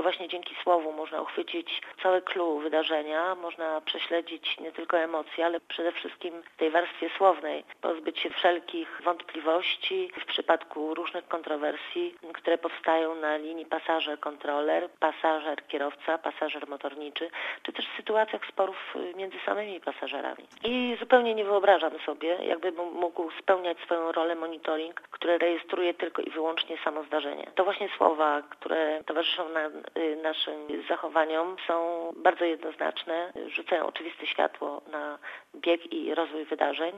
właśnie dzięki słowu można uchwycić cały clou wydarzenia, można prześledzić nie tylko emocje, ale przede wszystkim w tej warstwie słownej pozbyć się wszelkich wątpliwości w przypadku różnych kontrowersji, które powstają na linii pasażer-kontroler, pasażer-kierowca, pasażer-motorniczy, czy też w sytuacjach sporów między samymi pasażerami. I zupełnie nie wyobrażam sobie, jakby mógł spełniać swoją rolę monitoring, który rejestruje tylko i wyłącznie samo zdarzenie. To właśnie słowa, które towarzyszą naszym zachowaniom, są bardzo jednoznaczne, rzucają oczywiste światło na bieg i rozwój wydarzeń.